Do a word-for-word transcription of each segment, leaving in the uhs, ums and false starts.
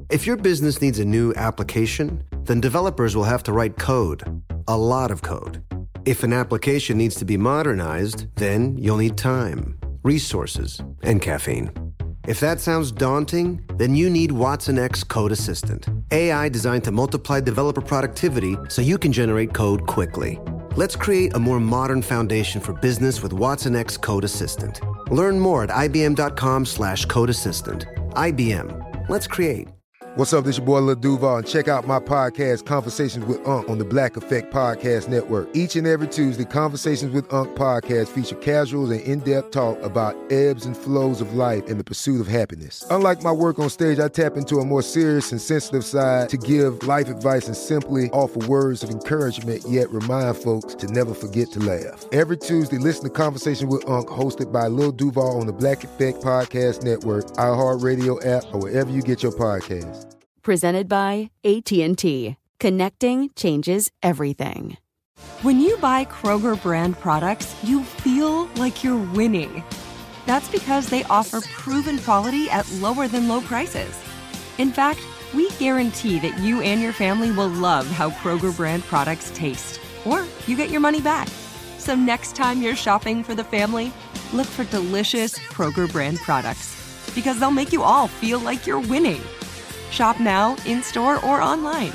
If your business needs a new application, then developers will have to write code, a lot of code. If an application needs to be modernized, then you'll need time, resources, and caffeine. If that sounds daunting, then you need Watson X Code Assistant, A I designed to multiply developer productivity so you can generate code quickly. Let's create a more modern foundation for business with Watson X Code Assistant. Learn more at ibm.com slash code assistant. I B M. Let's create. What's up, this your boy Lil Duval, and check out my podcast, Conversations with Unc, on the Black Effect Podcast Network. Each and every Tuesday, Conversations with Unc podcast feature casuals and in-depth talk about ebbs and flows of life and the pursuit of happiness. Unlike my work on stage, I tap into a more serious and sensitive side to give life advice and simply offer words of encouragement, yet remind folks to never forget to laugh. Every Tuesday, listen to Conversation with Unc, hosted by Lil Duval on the Black Effect Podcast Network, iHeartRadio app, or wherever you get your podcasts. Presented by A T and T. Connecting changes everything. When you buy Kroger brand products, you feel like you're winning. That's because they offer proven quality at lower than low prices. In fact, we guarantee that you and your family will love how Kroger brand products taste, or you get your money back. So next time you're shopping for the family, look for delicious Kroger brand products, because they'll make you all feel like you're winning. Shop now, in-store, or online.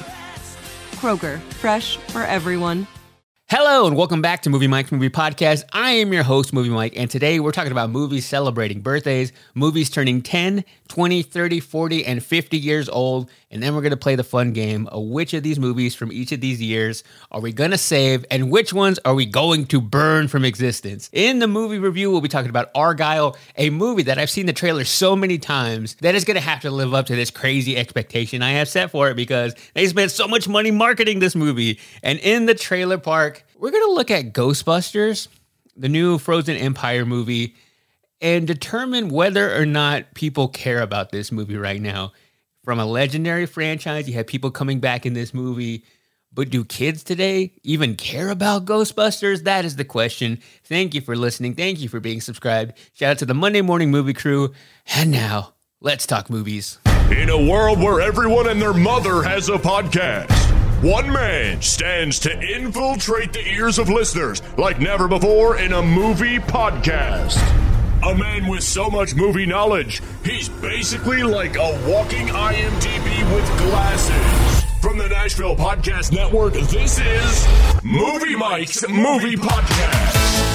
Kroger, fresh for everyone. Hello, and welcome back to Movie Mike's Movie Podcast. I am your host, Movie Mike, and today we're talking about movies celebrating birthdays, movies turning ten, twenty, thirty, forty, and fifty years old, and then we're going to play the fun game of which of these movies from each of these years are we going to save, and which ones are we going to burn from existence. In the movie review, we'll be talking about Argylle, a movie that I've seen the trailer so many times that is going to have to live up to this crazy expectation I have set for it because they spent so much money marketing this movie. And in the trailer park, we're going to look at Ghostbusters, the new Frozen Empire movie, and determine whether or not people care about this movie right now. From a legendary franchise, you have people coming back in this movie, but do kids today even care about Ghostbusters? That is the question. Thank you for listening. Thank you for being subscribed. Shout out to the Monday Morning Movie Crew. And now, let's talk movies. In a world where everyone and their mother has a podcast, one man stands to infiltrate the ears of listeners like never before in a movie podcast. A man with so much movie knowledge, he's basically like a walking I M D B with glasses. From the Nashville Podcast Network, this is Movie Mike's Movie Podcast.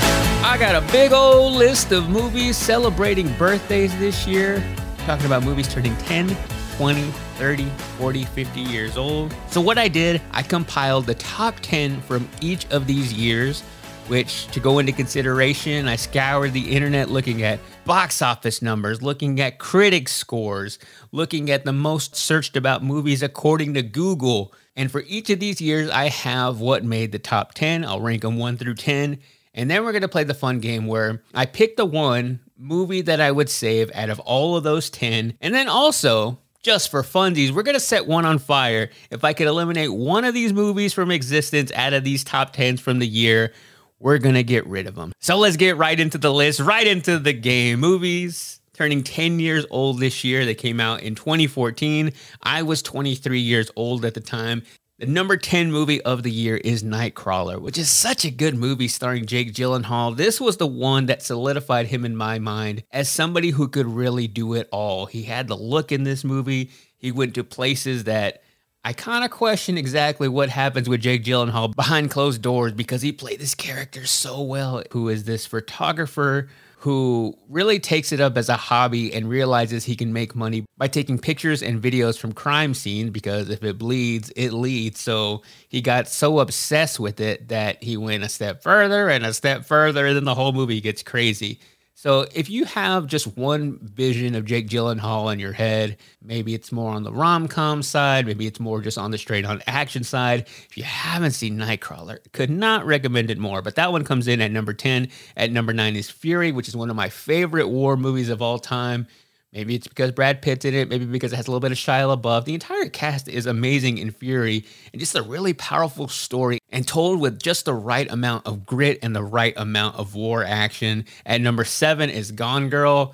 I got a big old list of movies celebrating birthdays this year. Talking about movies turning ten, twenty, thirty, forty, fifty years old. So what I did, I compiled the top ten from each of these years, which, to go into consideration, I scoured the internet looking at box office numbers, looking at critic scores, looking at the most searched about movies according to Google. And for each of these years, I have what made the top ten. I'll rank them one through ten. And then we're going to play the fun game where I pick the one movie that I would save out of all of those ten. And then also, just for funsies, we're going to set one on fire. If I could eliminate one of these movies from existence out of these top tens from the year, we're going to get rid of them. So let's get right into the list, right into the game. Movies turning ten years old this year. They came out in twenty fourteen. I was twenty-three years old at the time. The number ten movie of the year is Nightcrawler, which is such a good movie starring Jake Gyllenhaal. This was the one that solidified him in my mind as somebody who could really do it all. He had the look in this movie. He went to places that I kind of question exactly what happens with Jake Gyllenhaal behind closed doors because he played this character so well. Who is this photographer who really takes it up as a hobby and realizes he can make money by taking pictures and videos from crime scenes because if it bleeds, it leads. So he got so obsessed with it that he went a step further and a step further, and then the whole movie gets crazy. So if you have just one vision of Jake Gyllenhaal in your head, maybe it's more on the rom-com side, maybe it's more just on the straight-on action side. If you haven't seen Nightcrawler, could not recommend it more. But that one comes in at number ten. At number nine is Fury, which is one of my favorite war movies of all time. Maybe it's because Brad Pitt's in it. Maybe because it has a little bit of Shia LaBeouf. The entire cast is amazing in Fury and just a really powerful story and told with just the right amount of grit and the right amount of war action. At number seven is Gone Girl.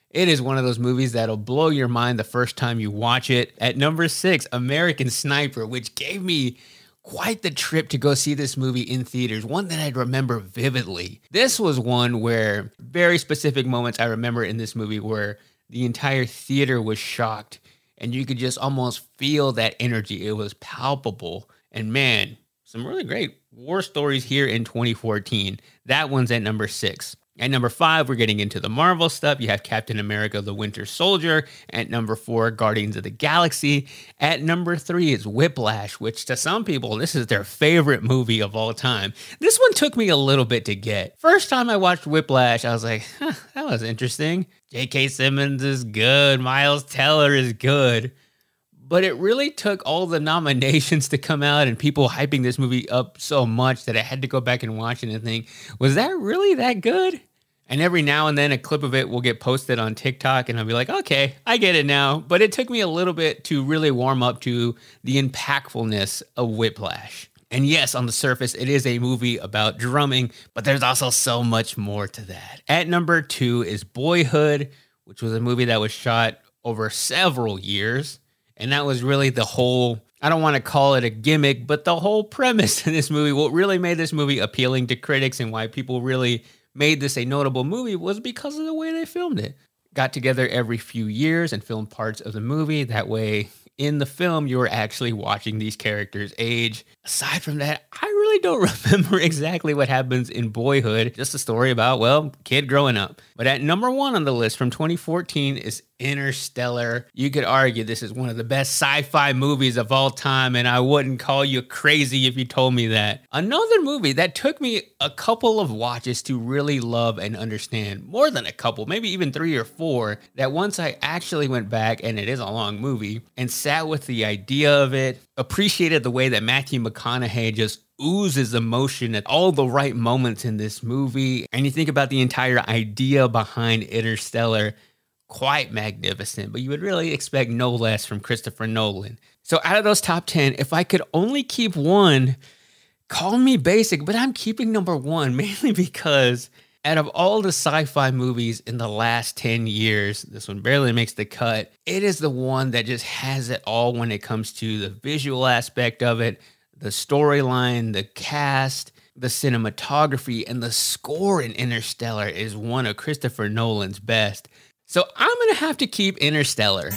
It is one of those movies that'll blow your mind the first time you watch it. At number six, American Sniper, which gave me quite the trip to go see this movie in theaters, one that I'd remember vividly. This was one where very specific moments I remember in this movie where the entire theater was shocked and you could just almost feel that energy. It was palpable. And man, some really great war stories here in twenty fourteen. That one's at number six. At number five, we're getting into the Marvel stuff. You have Captain America, the Winter Soldier. At number four, Guardians of the Galaxy. At number three is Whiplash, which to some people, this is their favorite movie of all time. This one took me a little bit to get. First time I watched Whiplash, I was like, huh, that was interesting. J K. Simmons is good. Miles Teller is good. But it really took all the nominations to come out and people hyping this movie up so much that I had to go back and watch it and think, was that really that good? And every now and then a clip of it will get posted on TikTok and I'll be like, okay, I get it now. But it took me a little bit to really warm up to the impactfulness of Whiplash. And yes, on the surface, it is a movie about drumming, but there's also so much more to that. At number two is Boyhood, which was a movie that was shot over several years. And that was really the whole, I don't want to call it a gimmick, but the whole premise in this movie, what really made this movie appealing to critics and why people really made this a notable movie was because of the way they filmed it. Got together every few years and filmed parts of the movie. That way, in the film, you were actually watching these characters age. Aside from that, I really don't remember exactly what happens in Boyhood. Just a story about, well, kid growing up. But at number one on the list from twenty fourteen is Interstellar. You could argue this is one of the best sci-fi movies of all time, and I wouldn't call you crazy if you told me that. Another movie that took me a couple of watches to really love and understand, more than a couple, maybe even three or four, that once I actually went back, and it is a long movie, and sat with the idea of it, appreciated the way that Matthew McConaughey just oozes emotion at all the right moments in this movie, and you think about the entire idea behind Interstellar, quite magnificent, but you would really expect no less from Christopher Nolan. So out of those top ten, if I could only keep one, call me basic, but I'm keeping number one, mainly because out of all the sci-fi movies in the last ten years, this one barely makes the cut. It is the one that just has it all when it comes to the visual aspect of it, the storyline, the cast, the cinematography, and the score in Interstellar is one of Christopher Nolan's best. So I'm going to have to keep Interstellar.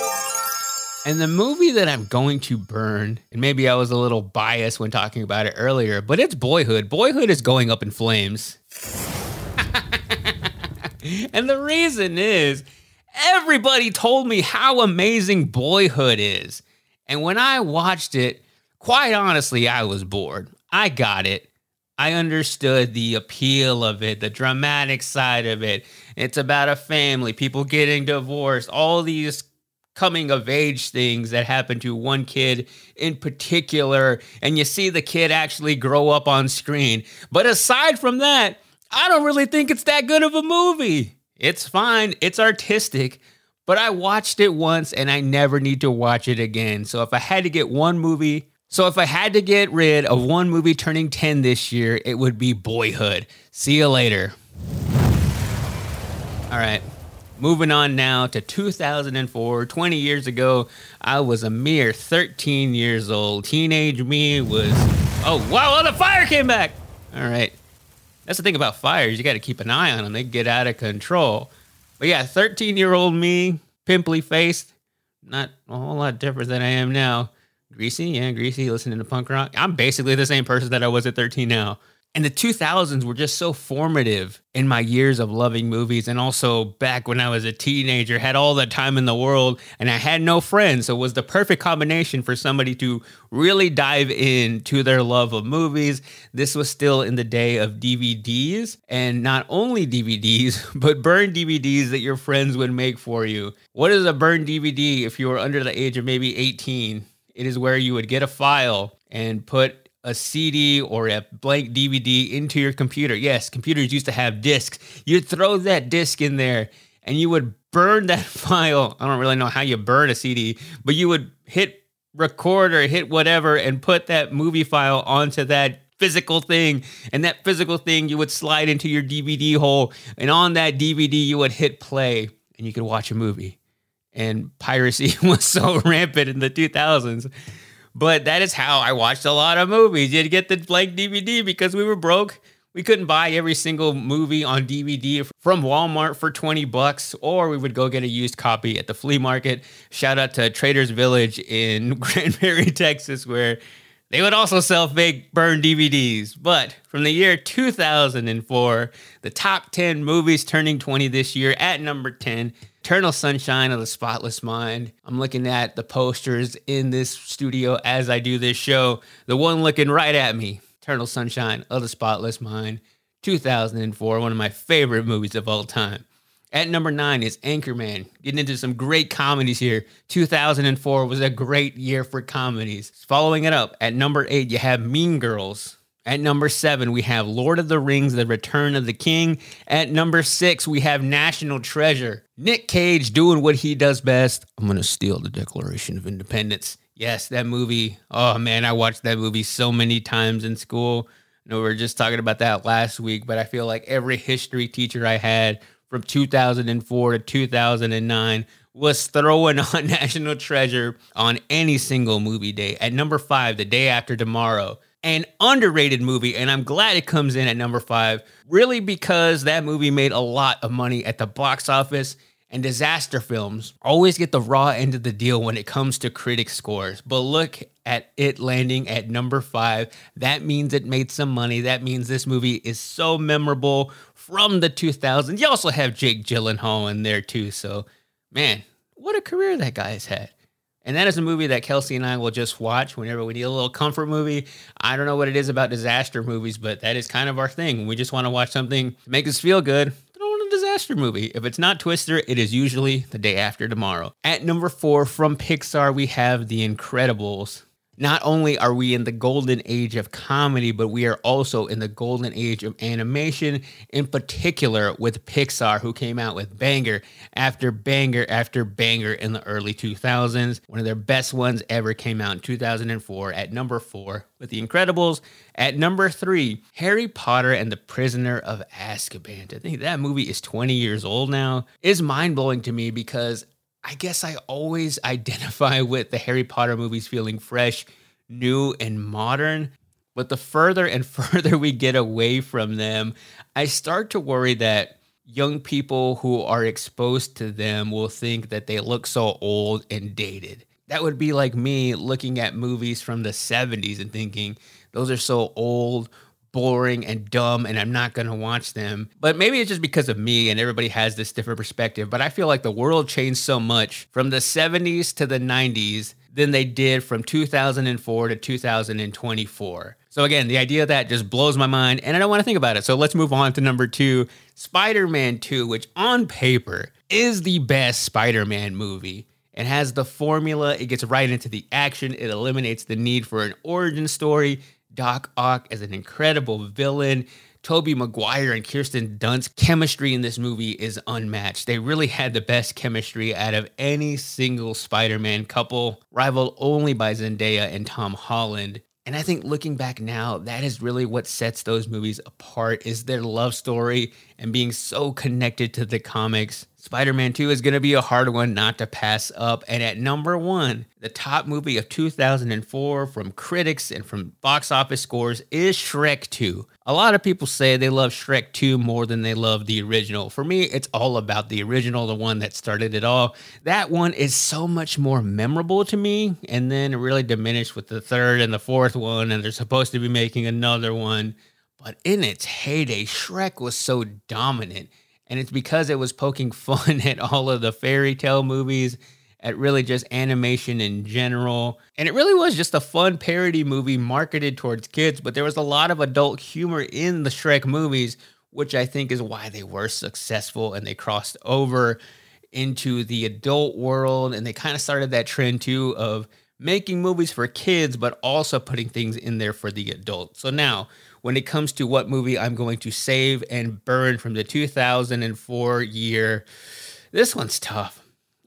And the movie that I'm going to burn, and maybe I was a little biased when talking about it earlier, but it's Boyhood. Boyhood is going up in flames. And the reason is, everybody told me how amazing Boyhood is. And when I watched it, quite honestly, I was bored. I got it. I understood the appeal of it, the dramatic side of it. It's about a family, people getting divorced, all these coming of age things that happen to one kid in particular. And you see the kid actually grow up on screen. But aside from that, I don't really think it's that good of a movie. It's fine. It's artistic. But I watched it once and I never need to watch it again. So if I had to get one movie... So if I had to get rid of one movie turning ten this year, it would be Boyhood. See you later. All right, moving on now to two thousand four. twenty years ago, I was a mere thirteen years old. Teenage me was... Oh, wow, oh, the fire came back. All right. That's the thing about fires. You got to keep an eye on them. They get out of control. But yeah, thirteen-year-old me, pimply-faced, not a whole lot different than I am now. Greasy, yeah, greasy, listening to punk rock. I'm basically the same person that I was at thirteen now. And the two thousands were just so formative in my years of loving movies. And also back when I was a teenager, had all the time in the world and I had no friends. So it was the perfect combination for somebody to really dive into their love of movies. This was still in the day of D V Ds, and not only D V Ds, but burned D V Ds that your friends would make for you. What is a burned D V D if you were under the age of maybe eighteen? It is where you would get a file and put a C D or a blank D V D into your computer. Yes, computers used to have discs. You'd throw that disc in there and you would burn that file. I don't really know how you burn a C D, but you would hit record or hit whatever and put that movie file onto that physical thing. And that physical thing you would slide into your D V D hole. And on that D V D, you would hit play. and you could watch a movie. And piracy was so rampant in the two thousands. But that is how I watched a lot of movies. You'd get the blank D V D because we were broke. We couldn't buy every single movie on D V D from Walmart for twenty bucks, or we would go get a used copy at the flea market. Shout out to Trader's Village in Granbury, Texas, where they would also sell fake burned D V Ds. But from the year two thousand four, the top ten movies turning twenty this year, at number ten, Eternal Sunshine of the Spotless Mind. I'm looking at the posters in this studio as I do this show. The one looking right at me, Eternal Sunshine of the Spotless Mind, two thousand four, one of my favorite movies of all time. At number nine is Anchorman. Getting into some great comedies here. two thousand four was a great year for comedies. Following it up, at number eight, you have Mean Girls. At number seven, we have Lord of the Rings, The Return of the King. At number six, we have National Treasure. Nick Cage doing what he does best. I'm going to steal the Declaration of Independence. Yes, that movie. Oh, man, I watched that movie so many times in school. I know we were just talking about that last week, but I feel like every history teacher I had from two thousand four to two thousand nine was throwing on National Treasure on any single movie day. At number five, The Day After Tomorrow. An underrated movie, and I'm glad it comes in at number five, really because that movie made a lot of money at the box office, and disaster films always get the raw end of the deal when it comes to critic scores. But look at it landing at number five. That means it made some money. That means this movie is so memorable from the two thousands. You also have Jake Gyllenhaal in there too, so man, what a career that guy has had. And that is a movie that Kelsey and I will just watch whenever we need a little comfort movie. I don't know what it is about disaster movies, but that is kind of our thing. We just want to watch something to make us feel good. Throw in a disaster movie. If it's not Twister, it is usually The Day After Tomorrow. At number four, from Pixar, we have The Incredibles. Not only are we in the golden age of comedy, but we are also in the golden age of animation, in particular with Pixar, who came out with banger after banger after banger in the early two thousands. One of their best ones ever came out in two thousand four at number four with The Incredibles. At number three, Harry Potter and the Prisoner of Azkaban. I think that movie is twenty years old now. It's mind-blowing to me because I guess I always identify with the Harry Potter movies feeling fresh, new, and modern. But the further and further we get away from them, I start to worry that young people who are exposed to them will think that they look so old and dated. That would be like me looking at movies from the seventies and thinking, those are so old, boring, and dumb, and I'm not going to watch them. But maybe it's just because of me and everybody has this different perspective. But I feel like the world changed so much from the seventies to the nineties than they did from two thousand four to two thousand twenty-four. So again, the idea of that just blows my mind, and I don't want to think about it. So let's move on to number two, Spider-Man two, which on paper is the best Spider-Man movie. It has the formula. It gets right into the action. It eliminates the need for an origin story. Doc Ock as an incredible villain. Tobey Maguire and Kirsten Dunst's chemistry in this movie is unmatched. They really had the best chemistry out of any single Spider-Man couple, rivaled only by Zendaya and Tom Holland. And I think looking back now, that is really what sets those movies apart, is their love story and being so connected to the comics. Spider-Man two is going to be a hard one not to pass up. And at number one, the top movie of two thousand four from critics and from box office scores is Shrek two. A lot of people say they love Shrek two more than they love the original. For me, it's all about the original, the one that started it all. That one is so much more memorable to me, and then it really diminished with the third and the fourth one, and they're supposed to be making another one. But in its heyday, Shrek was so dominant. And it's because it was poking fun at all of the fairy tale movies, at really just animation in general. And it really was just a fun parody movie marketed towards kids, but there was a lot of adult humor in the Shrek movies, which I think is why they were successful and they crossed over into the adult world. And they kind of started that trend too of making movies for kids, but also putting things in there for the adults. So now, when it comes to what movie I'm going to save and burn from the two thousand four year, this one's tough.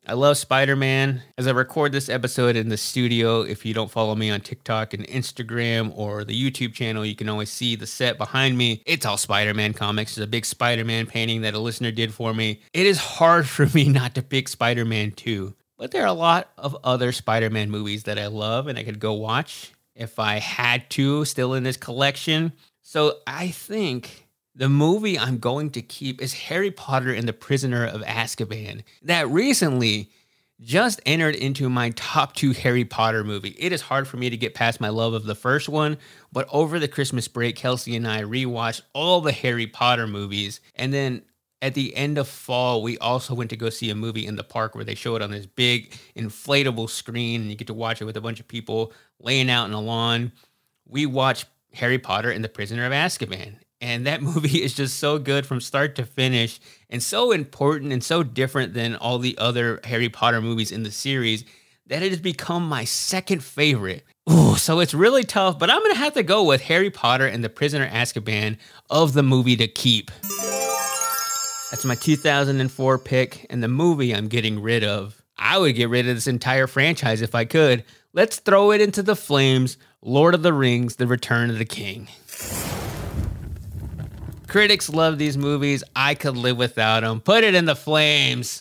I love Spider-Man. As I record this episode in the studio, if you don't follow me on TikTok and Instagram or the YouTube channel, you can always see the set behind me. It's all Spider-Man comics. There's a big Spider-Man painting that a listener did for me. It is hard for me not to pick Spider-Man two, but there are a lot of other Spider-Man movies that I love and I could go watch if I had to, still in this collection. So I think the movie I'm going to keep is Harry Potter and the Prisoner of Azkaban, that recently just entered into my top two Harry Potter movie. It is hard for me to get past my love of the first one, but over the Christmas break, Kelsey and I rewatched all the Harry Potter movies. And then at the end of fall, we also went to go see a movie in the park where they show it on this big inflatable screen and you get to watch it with a bunch of people laying out in the lawn. We watched Harry Potter and the Prisoner of Azkaban. And that movie is just so good from start to finish and so important and so different than all the other Harry Potter movies in the series that it has become my second favorite. Ooh, so it's really tough, but I'm going to have to go with Harry Potter and the Prisoner of Azkaban of the movie to keep. That's my two thousand four pick, and the movie I'm getting rid of. I would get rid of this entire franchise if I could. Let's throw it into the flames. Lord of the Rings, The Return of the King. Critics love these movies. I could live without them. Put it in the flames.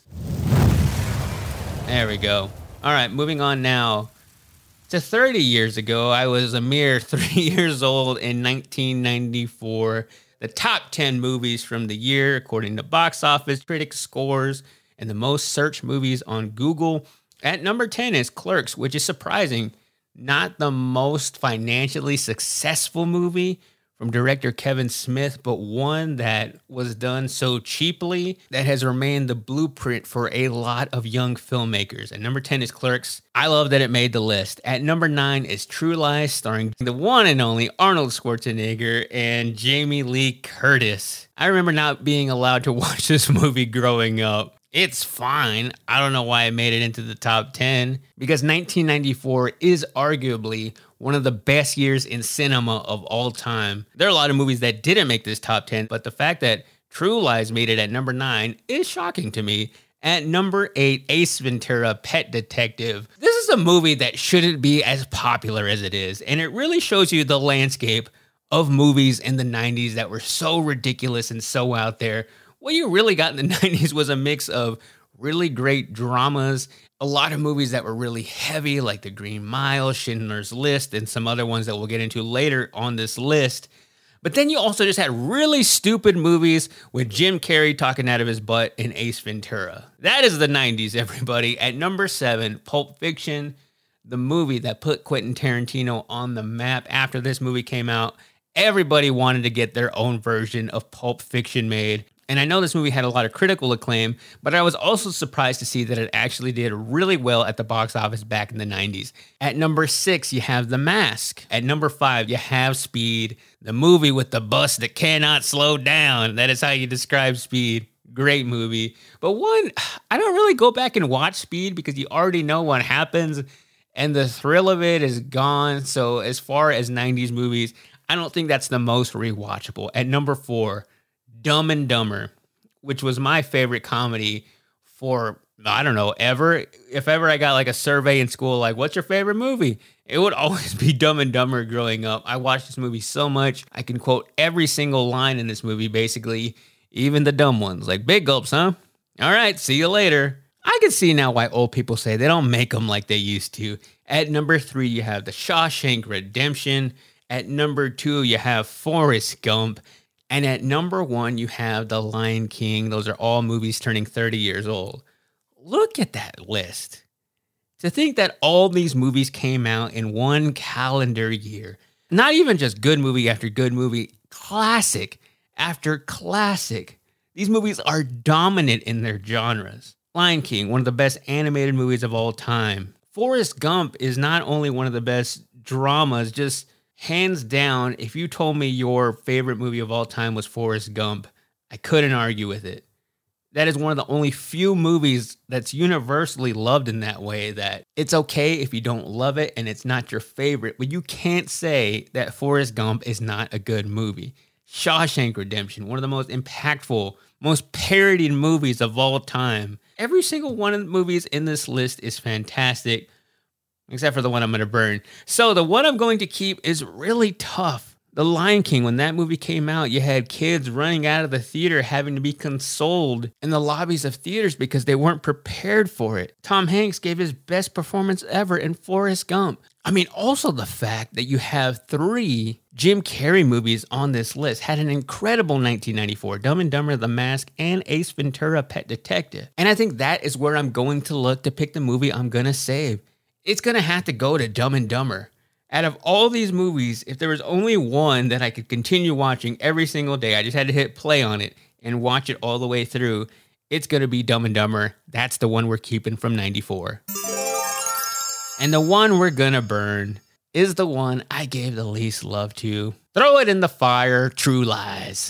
There we go. All right, moving on now to thirty years ago. I was a mere three years old in nineteen ninety-four. The top ten movies from the year, according to Box Office Critics scores, and the most searched movies on Google. At number ten is Clerks, which is surprising. Not the most financially successful movie from director Kevin Smith, but one that was done so cheaply that has remained the blueprint for a lot of young filmmakers. At number ten is Clerks. I love that it made the list. At number nine is True Lies, starring the one and only Arnold Schwarzenegger and Jamie Lee Curtis. I remember not being allowed to watch this movie growing up. It's fine. I don't know why it made it into the top ten, because nineteen ninety-four is arguably one of the best years in cinema of all time. There are a lot of movies that didn't make this top ten, but the fact that True Lies made it at number nine is shocking to me. At number eight, Ace Ventura, Pet Detective. This is a movie that shouldn't be as popular as it is, and it really shows you the landscape of movies in the nineties that were so ridiculous and so out there. What you really got in the nineties was a mix of really great dramas, a lot of movies that were really heavy, like The Green Mile, Schindler's List, and some other ones that we'll get into later on this list. But then you also just had really stupid movies with Jim Carrey talking out of his butt in Ace Ventura. That is the nineties, everybody. At number seven, Pulp Fiction, the movie that put Quentin Tarantino on the map. After this movie came out, everybody wanted to get their own version of Pulp Fiction made. And I know this movie had a lot of critical acclaim, but I was also surprised to see that it actually did really well at the box office back in the nineties. At number six, you have The Mask. At number five, you have Speed, the movie with the bus that cannot slow down. That is how you describe Speed. Great movie. But one, I don't really go back and watch Speed because you already know what happens and the thrill of it is gone. So as far as nineties movies, I don't think that's the most rewatchable. At number four, Dumb and Dumber, which was my favorite comedy for, I don't know, ever. If ever I got like a survey in school, like, what's your favorite movie? It would always be Dumb and Dumber growing up. I watched this movie so much. I can quote every single line in this movie, basically, even the dumb ones, like big gulps, huh? All right, see you later. I can see now why old people say they don't make them like they used to. At number three, you have The Shawshank Redemption. At number two, you have Forrest Gump. And at number one, you have The Lion King. Those are all movies turning thirty years old. Look at that list. To think that all these movies came out in one calendar year. Not even just good movie after good movie, classic after classic. These movies are dominant in their genres. Lion King, one of the best animated movies of all time. Forrest Gump is not only one of the best dramas, just hands down, if you told me your favorite movie of all time was Forrest Gump, I couldn't argue with it. That is one of the only few movies that's universally loved in that way, that it's okay if you don't love it and it's not your favorite, but you can't say that Forrest Gump is not a good movie. Shawshank Redemption, one of the most impactful, most parodied movies of all time. Every single one of the movies in this list is fantastic, except for the one I'm going to burn. So the one I'm going to keep is really tough. The Lion King, when that movie came out, you had kids running out of the theater having to be consoled in the lobbies of theaters because they weren't prepared for it. Tom Hanks gave his best performance ever in Forrest Gump. I mean, also the fact that you have three Jim Carrey movies on this list had an incredible nineteen ninety-four, Dumb and Dumber, The Mask, and Ace Ventura, Pet Detective. And I think that is where I'm going to look to pick the movie I'm going to save. It's going to have to go to Dumb and Dumber. Out of all these movies, if there was only one that I could continue watching every single day, I just had to hit play on it and watch it all the way through, it's going to be Dumb and Dumber. That's the one we're keeping from ninety-four. And the one we're going to burn is the one I gave the least love to. Throw it in the fire, True Lies.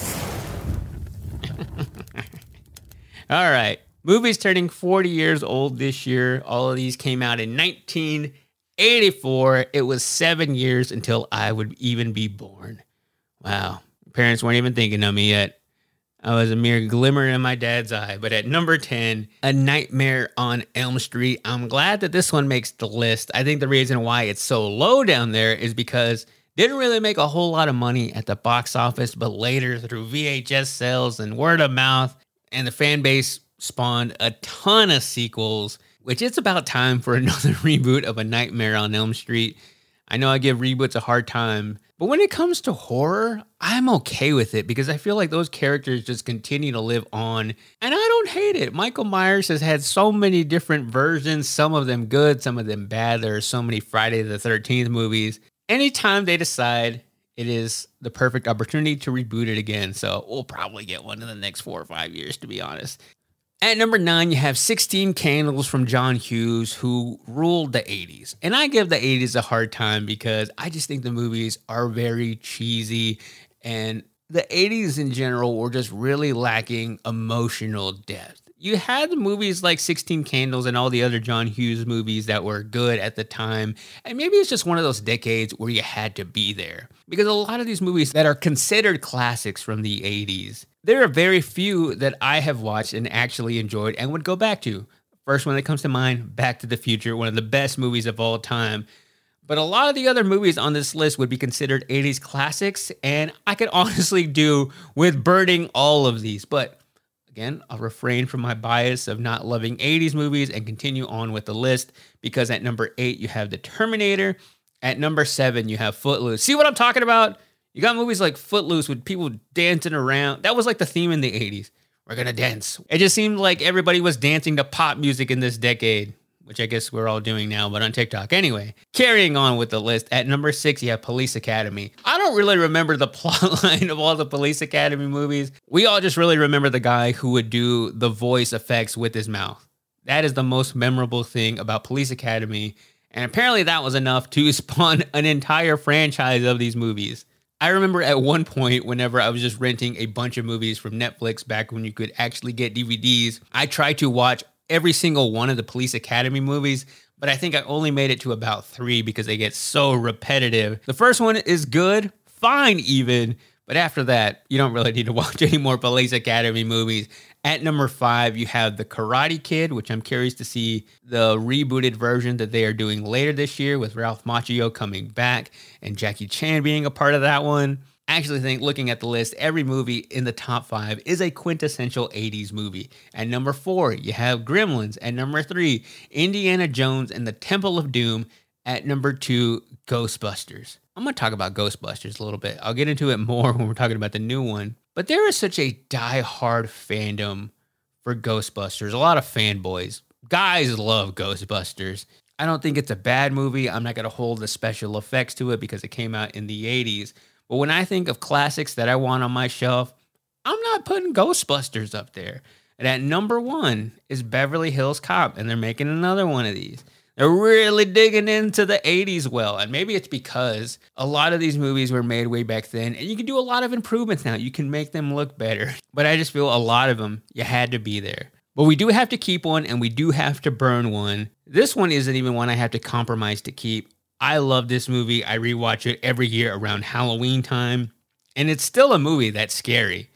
All right. Movies turning forty years old this year. All of these came out in nineteen eighty-four. It was seven years until I would even be born. Wow. Parents weren't even thinking of me yet. I was a mere glimmer in my dad's eye. But at number ten, A Nightmare on Elm Street. I'm glad that this one makes the list. I think the reason why it's so low down there is because it didn't really make a whole lot of money at the box office, but later through V H S sales and word of mouth, and the fan base spawned a ton of sequels, which it's about time for another reboot of A Nightmare on Elm Street. I know I give reboots a hard time, but when it comes to horror, I'm okay with it because I feel like those characters just continue to live on, and I don't hate it. Michael Myers has had so many different versions, some of them good, some of them bad. There are so many Friday the thirteenth movies. Anytime they decide it is the perfect opportunity to reboot it again, so we'll probably get one in the next four or five years, to be honest. At number nine, you have sixteen Candles from John Hughes, who ruled the eighties. And I give the eighties a hard time because I just think the movies are very cheesy. And the eighties in general were just really lacking emotional depth. You had movies like sixteen Candles and all the other John Hughes movies that were good at the time. And maybe it's just one of those decades where you had to be there. Because a lot of these movies that are considered classics from the eighties, there are very few that I have watched and actually enjoyed and would go back to. First one that comes to mind, Back to the Future, one of the best movies of all time. But a lot of the other movies on this list would be considered eighties classics, and I could honestly do with burning all of these. But again, I'll refrain from my bias of not loving eighties movies and continue on with the list, because at number eight, you have The Terminator. At number seven, you have Footloose. See what I'm talking about? You got movies like Footloose with people dancing around. That was like the theme in the eighties. We're going to dance. It just seemed like everybody was dancing to pop music in this decade, which I guess we're all doing now, but on TikTok. Anyway, carrying on with the list. At number six, you have Police Academy. I don't really remember the plot line of all the Police Academy movies. We all just really remember the guy who would do the voice effects with his mouth. That is the most memorable thing about Police Academy. And apparently that was enough to spawn an entire franchise of these movies. I remember at one point, whenever I was just renting a bunch of movies from Netflix back when you could actually get D V Ds, I tried to watch every single one of the Police Academy movies, but I think I only made it to about three because they get so repetitive. The first one is good, fine even, but after that, you don't really need to watch any more Police Academy movies. At number five, you have The Karate Kid, which I'm curious to see the rebooted version that they are doing later this year with Ralph Macchio coming back and Jackie Chan being a part of that one. I actually think, looking at the list, every movie in the top five is a quintessential eighties movie. At number four, you have Gremlins. At number three, Indiana Jones and the Temple of Doom. At number two, Ghostbusters. I'm going to talk about Ghostbusters a little bit. I'll get into it more when we're talking about the new one. But there is such a die-hard fandom for Ghostbusters. A lot of fanboys. Guys love Ghostbusters. I don't think it's a bad movie. I'm not going to hold the special effects to it because it came out in the eighties. But when I think of classics that I want on my shelf, I'm not putting Ghostbusters up there. And at number one is Beverly Hills Cop, and they're making another one of these. They're really digging into the eighties well, and maybe it's because a lot of these movies were made way back then, and you can do a lot of improvements now. You can make them look better. But I just feel a lot of them, you had to be there. But we do have to keep one, and we do have to burn one. This one isn't even one I have to compromise to keep. I love this movie. I rewatch it every year around Halloween time, and it's still a movie that's scary.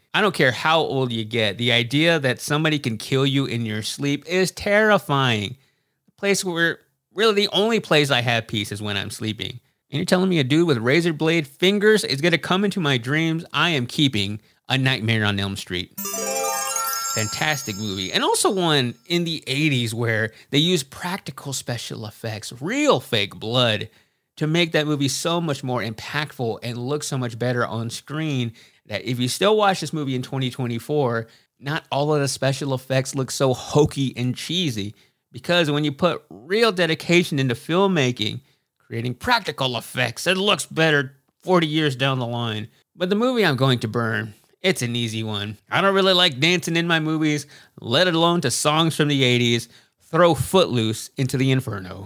I don't care how old you get. The idea that somebody can kill you in your sleep is terrifying. The place where, really the only place I have peace is when I'm sleeping. And you're telling me a dude with razor blade fingers is going to come into my dreams? I am keeping A Nightmare on Elm Street. Fantastic movie. And also one in the eighties where they used practical special effects, real fake blood, to make that movie so much more impactful and look so much better on screen that if you still watch this movie in twenty twenty-four, not all of the special effects look so hokey and cheesy. Because when you put real dedication into filmmaking, creating practical effects, it looks better forty years down the line. But the movie I'm going to burn, it's an easy one. I don't really like dancing in my movies, let alone to songs from the eighties. Throw Footloose into the Inferno.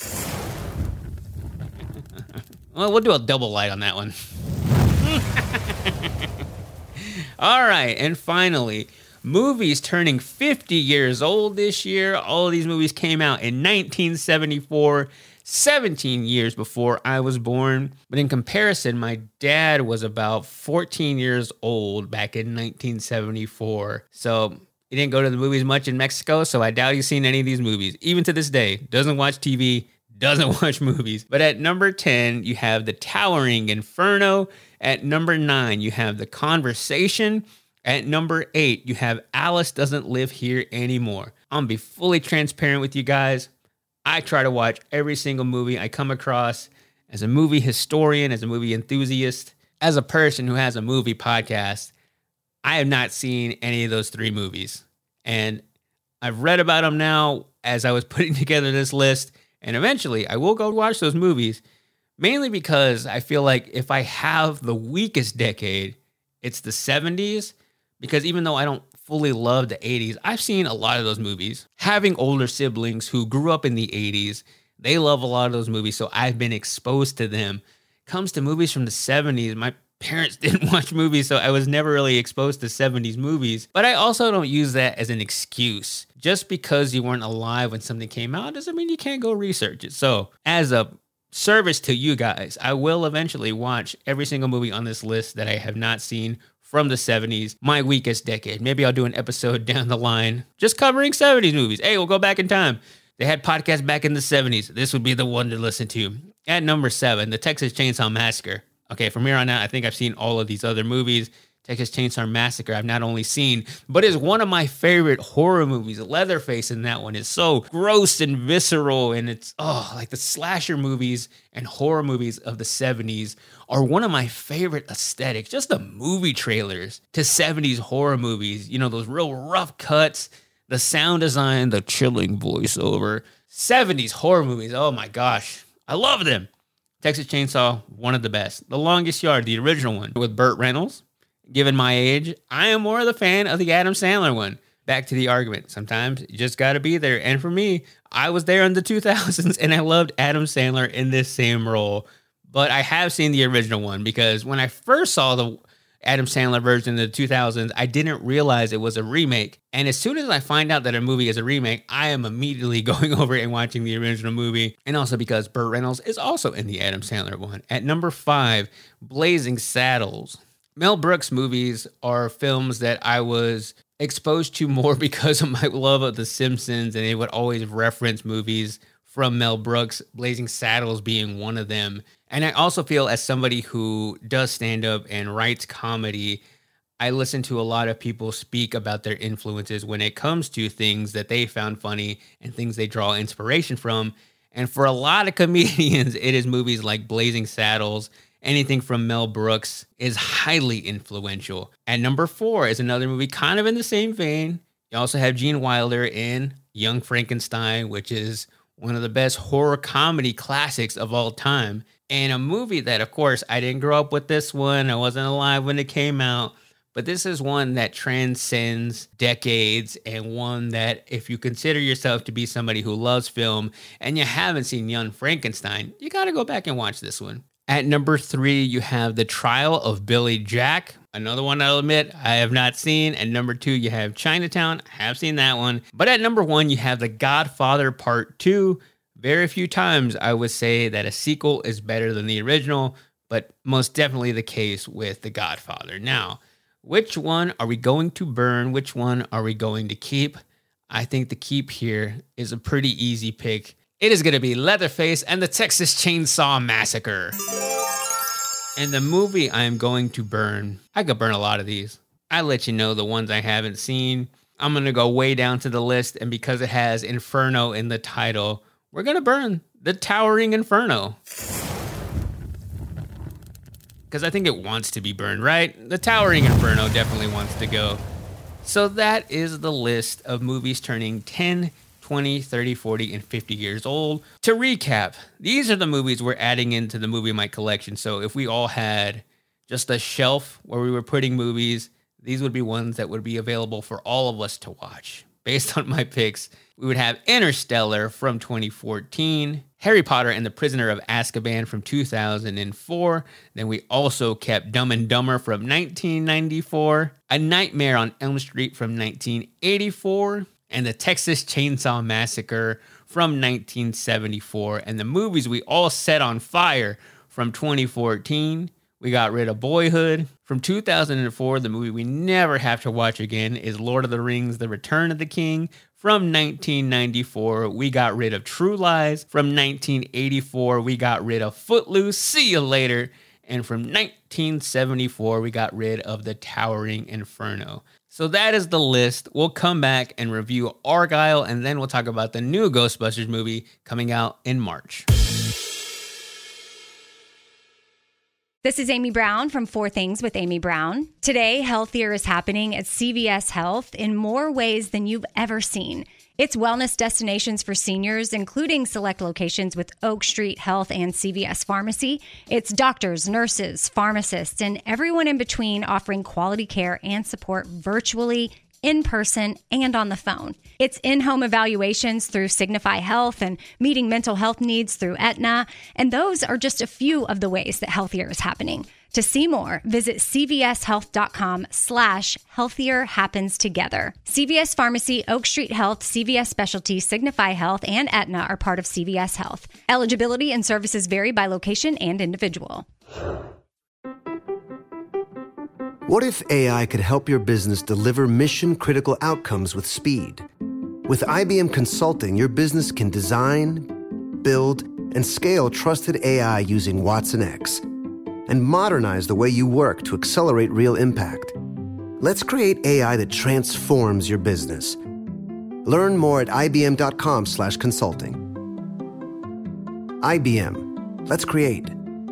Well, we'll do a double light on that one. All right, and finally, movies turning fifty years old this year. All of these movies came out in nineteen seventy-four, seventeen years before I was born. But in comparison, my dad was about fourteen years old back in nineteen seventy-four. So he didn't go to the movies much in Mexico, so I doubt he's seen any of these movies. Even to this day, doesn't watch T V, doesn't watch movies. But at number ten, you have The Towering Inferno. At number nine, you have The Conversation. At number eight, you have Alice Doesn't Live Here Anymore. I'm gonna be fully transparent with you guys. I try to watch every single movie I come across as a movie historian, as a movie enthusiast, as a person who has a movie podcast. I have not seen any of those three movies. And I've read about them now as I was putting together this list. And eventually I will go watch those movies, mainly because I feel like if I have the weakest decade, it's the seventies. Because even though I don't fully love the eighties, I've seen a lot of those movies. Having older siblings who grew up in the eighties, they love a lot of those movies, so I've been exposed to them. Comes to movies from the seventies, my parents didn't watch movies, so I was never really exposed to seventies movies. But I also don't use that as an excuse. Just because you weren't alive when something came out doesn't mean you can't go research it. So as a service to you guys, I will eventually watch every single movie on this list that I have not seen from the seventies, my weakest decade. Maybe I'll do an episode down the line just covering seventies movies. Hey, we'll go back in time. They had podcasts back in the seventies. This would be the one to listen to. At number seven, The Texas Chainsaw Massacre. Okay, from here on out, I think I've seen all of these other movies. Texas Chainsaw Massacre, I've not only seen, but is one of my favorite horror movies. Leatherface in that one is so gross and visceral, and it's, oh, like the slasher movies and horror movies of the seventies are one of my favorite aesthetics. Just the movie trailers to seventies horror movies, you know, those real rough cuts, the sound design, the chilling voiceover. seventies horror movies, oh my gosh, I love them. Texas Chainsaw, one of the best. The Longest Yard, the original one with Burt Reynolds. Given my age, I am more of the fan of the Adam Sandler one. Back to the argument. Sometimes you just got to be there. And for me, I was there in the two thousands and I loved Adam Sandler in this same role. But I have seen the original one because when I first saw the Adam Sandler version in the two thousands, I didn't realize it was a remake. And as soon as I find out that a movie is a remake, I am immediately going over and watching the original movie. And also because Burt Reynolds is also in the Adam Sandler one. At number five, Blazing Saddles. Mel Brooks movies are films that I was exposed to more because of my love of The Simpsons, and they would always reference movies from Mel Brooks, Blazing Saddles being one of them. And I also feel, as somebody who does stand-up and writes comedy, I listen to a lot of people speak about their influences when it comes to things that they found funny and things they draw inspiration from. And for a lot of comedians, it is movies like Blazing Saddles. Anything from Mel Brooks is highly influential. At number four is another movie kind of in the same vein. You also have Gene Wilder in Young Frankenstein, which is one of the best horror comedy classics of all time. And a movie that, of course, I didn't grow up with this one. I wasn't alive when it came out. But this is one that transcends decades, and one that if you consider yourself to be somebody who loves film and you haven't seen Young Frankenstein, you got to go back and watch this one. At number three, you have The Trial of Billy Jack. Another one I'll admit I have not seen. At number two, you have Chinatown. I have seen that one. But at number one, you have The Godfather Part two. Very few times I would say that a sequel is better than the original, but most definitely the case with The Godfather. Now, Which one are we going to burn? Which one are we going to keep? I think the keep here is a pretty easy pick. It is going to be Leatherface and the Texas Chainsaw Massacre. And the movie I am going to burn, I could burn a lot of these. I'll let you know the ones I haven't seen. I'm going to go way down to the list, and because it has Inferno in the title, we're going to burn The Towering Inferno. Because I think it wants to be burned, right? The Towering Inferno definitely wants to go. So that is the list of movies turning ten, twenty, thirty, forty, and fifty years old. To recap, these are the movies we're adding into the Movie Mike collection. So if we all had just a shelf where we were putting movies, these would be ones that would be available for all of us to watch. Based on my picks, we would have Interstellar from twenty fourteen, Harry Potter and the Prisoner of Azkaban from two thousand four. Then we also kept Dumb and Dumber from nineteen ninety-four, A Nightmare on Elm Street from nineteen eighty-four, and the Texas Chainsaw Massacre from nineteen seventy-four. And the movies we all set on fire from twenty fourteen. We got rid of Boyhood. From two thousand four, the movie we never have to watch again is Lord of the Rings, The Return of the King. From nineteen ninety-four, we got rid of True Lies. From nineteen eighty-four, we got rid of Footloose, See You Later. And from nineteen seventy-four, we got rid of The Towering Inferno. So that is the list. We'll come back and review Argyle, and then we'll talk about the new Ghostbusters movie coming out in March. This is Amy Brown from Four Things with Amy Brown. Today, healthier is happening at C V S Health in more ways than you've ever seen. It's wellness destinations for seniors, including select locations with Oak Street Health and C V S Pharmacy. It's doctors, nurses, pharmacists, and everyone in between offering quality care and support virtually, in person, and on the phone. It's in-home evaluations through Signify Health and meeting mental health needs through Aetna. And those are just a few of the ways that healthier is happening. To see more, visit cvshealth.com slash healthier happens together. C V S Pharmacy, Oak Street Health, C V S Specialty, Signify Health, and Aetna are part of C V S Health. Eligibility and services vary by location and individual. What if A I could help your business deliver mission-critical outcomes with speed? With I B M Consulting, your business can design, build, and scale trusted A I using Watson X, and modernize the way you work to accelerate real impact. Let's create A I that transforms your business. Learn more at ibm.com slash consulting. I B M. Let's create.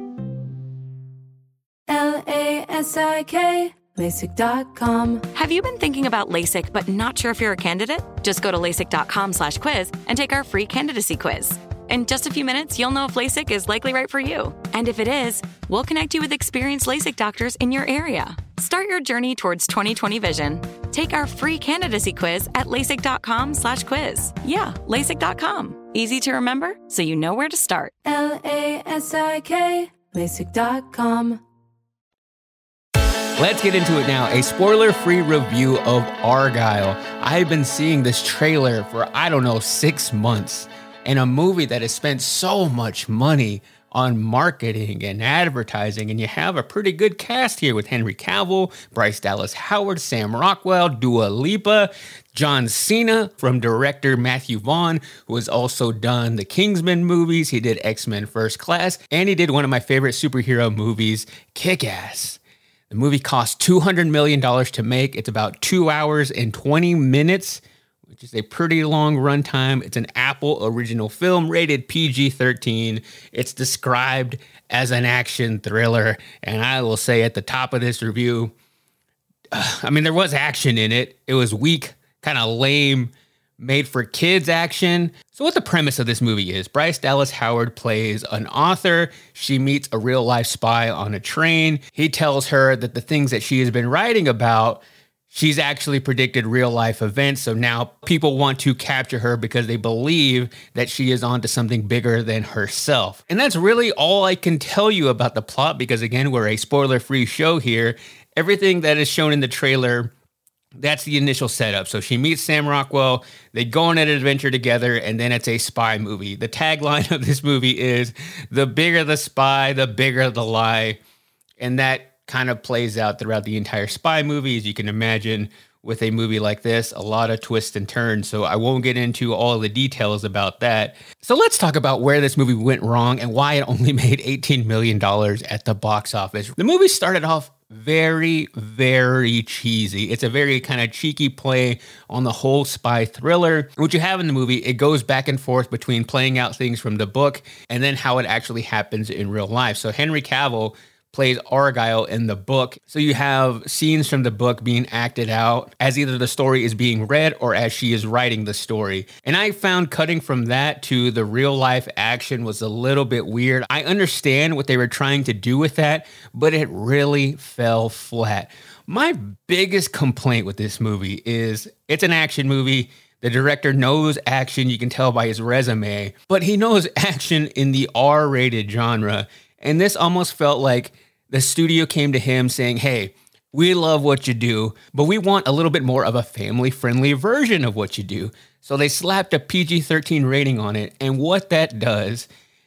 L A S I K, LASIK dot com. Have you been thinking about LASIK but not sure if you're a candidate? Just go to LASIK.com slash quiz and take our free candidacy quiz. In just a few minutes, you'll know if LASIK is likely right for you. And if it is, we'll connect you with experienced LASIK doctors in your area. Start your journey towards twenty twenty vision. Take our free candidacy quiz at LASIK.com slash quiz. Yeah, LASIK dot com. Easy to remember, so you know where to start. L A S I K, LASIK dot com. Let's get into it now. A spoiler-free review of Argyle. I've been seeing this trailer for, I don't know, six months. And a movie that has spent so much money on marketing and advertising. And you have a pretty good cast here with Henry Cavill, Bryce Dallas Howard, Sam Rockwell, Dua Lipa, John Cena from director Matthew Vaughn, who has also done the Kingsman movies. He did X-Men First Class. And he did one of my favorite superhero movies, Kick-Ass. The movie cost two hundred million dollars to make. It's about two hours and twenty minutes, which is a pretty long runtime. It's an Apple original film rated P G thirteen. It's described as an action thriller. And I will say at the top of this review, uh, I mean, there was action in it. It was weak, kind of lame, made for kids action. So what the premise of this movie is, Bryce Dallas Howard plays an author. She meets a real life spy on a train. He tells her that the things that she has been writing about, she's actually predicted real life events. So now people want to capture her because they believe that she is onto something bigger than herself. And that's really all I can tell you about the plot, because again, we're a spoiler-free show here. Everything that is shown in the trailer, that's the initial setup. So she meets Sam Rockwell, they go on an adventure together, and then it's a spy movie. The tagline of this movie is, the bigger the spy, the bigger the lie. And that kind of plays out throughout the entire spy movie, as you can imagine. With a movie like this, a lot of twists and turns, so I won't get into all the details about that. So let's talk about where this movie went wrong and why it only made eighteen million dollars at the box office. The movie started off very, very cheesy. It's a very kind of cheeky play on the whole spy thriller. What you have in the movie, it goes back and forth between playing out things from the book and then how it actually happens in real life. So Henry Cavill plays Argyle in the book. So you have scenes from the book being acted out as either the story is being read or as she is writing the story. And I found cutting from that to the real life action was a little bit weird. I understand what they were trying to do with that, but it really fell flat. My biggest complaint with this movie is it's an action movie. The director knows action, you can tell by his resume, but he knows action in the R-rated genre. And this almost felt like the studio came to him saying, hey, we love what you do, but we want a little bit more of a family-friendly version of what you do. So they slapped a P G thirteen rating on it. And what that does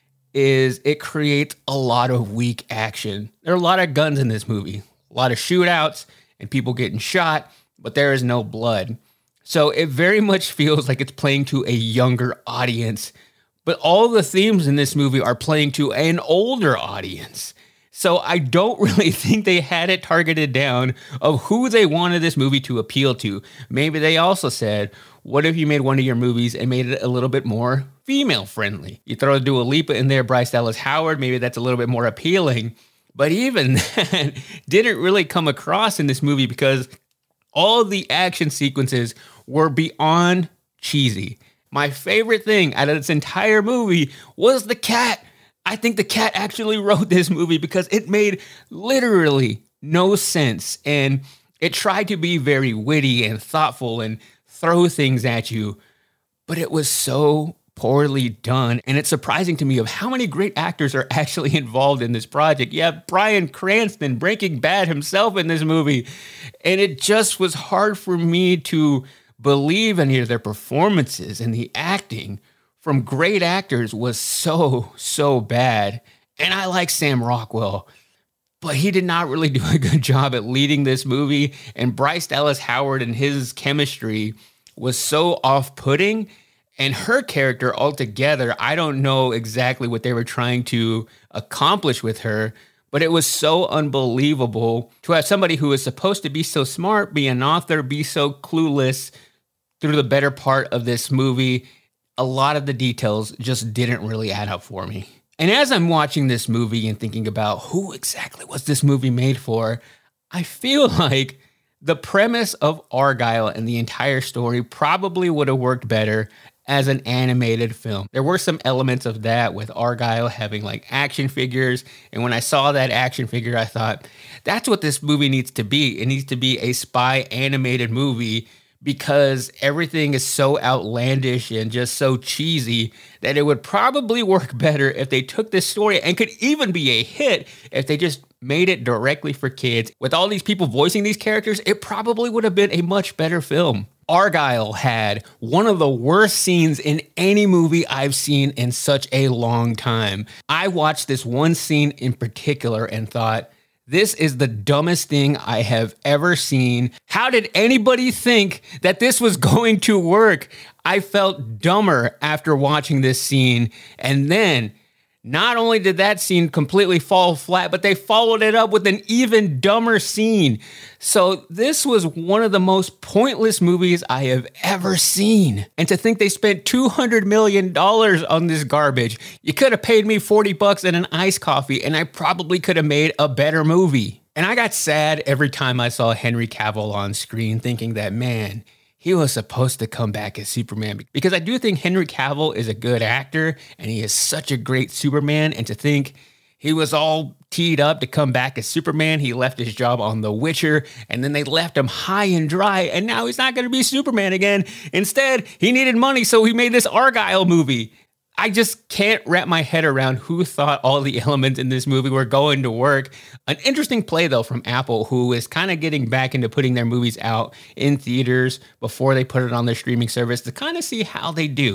is it creates a lot of weak action. There are a lot of guns in this movie, a lot of shootouts and people getting shot, but there is no blood. So it very much feels like it's playing to a younger audience. But all the themes in this movie are playing to an older audience. So I don't really think they had it targeted down of who they wanted this movie to appeal to. Maybe they also said, what if you made one of your movies and made it a little bit more female friendly? You throw Dua Lipa in there, Bryce Dallas Howard, maybe that's a little bit more appealing. But even that didn't really come across in this movie because all of the action sequences were beyond cheesy. My favorite thing out of this entire movie was the cat. I think the cat actually wrote this movie because it made literally no sense. And it tried to be very witty and thoughtful and throw things at you, but it was so poorly done. And it's surprising to me of how many great actors are actually involved in this project. You have Bryan Cranston, Breaking Bad himself in this movie. And it just was hard for me to believe any of their performances, and the acting from great actors was so, so bad. And I like Sam Rockwell, but he did not really do a good job at leading this movie. And Bryce Dallas Howard and his chemistry was so off-putting. And her character altogether, I don't know exactly what they were trying to accomplish with her, but it was so unbelievable to have somebody who is supposed to be so smart, be an author, be so clueless through the better part of this movie. A lot of the details just didn't really add up for me. And as I'm watching this movie and thinking about who exactly was this movie made for, I feel like the premise of Argyle and the entire story probably would have worked better as an animated film. There were some elements of that with Argyle having like action figures. And when I saw that action figure, I thought, that's what this movie needs to be. It needs to be a spy animated movie because everything is so outlandish and just so cheesy that it would probably work better if they took this story and could even be a hit if they just made it directly for kids. With all these people voicing these characters, it probably would have been a much better film. Argyle had one of the worst scenes in any movie I've seen in such a long time. I watched this one scene in particular and thought, this is the dumbest thing I have ever seen. How did anybody think that this was going to work? I felt dumber after watching this scene. And then not only did that scene completely fall flat, but they followed it up with an even dumber scene. So this was one of the most pointless movies I have ever seen. And to think they spent two hundred million dollars on this garbage, you could have paid me forty bucks and an iced coffee, and I probably could have made a better movie. And I got sad every time I saw Henry Cavill on screen, thinking that, man, he was supposed to come back as Superman, because I do think Henry Cavill is a good actor and he is such a great Superman. And to think he was all teed up to come back as Superman, he left his job on The Witcher and then they left him high and dry. And now he's not going to be Superman again. Instead, he needed money, so he made this Argyle movie. I just can't wrap my head around who thought all the elements in this movie were going to work. An interesting play, though, from Apple, who is kind of getting back into putting their movies out in theaters before they put it on their streaming service to kind of see how they do.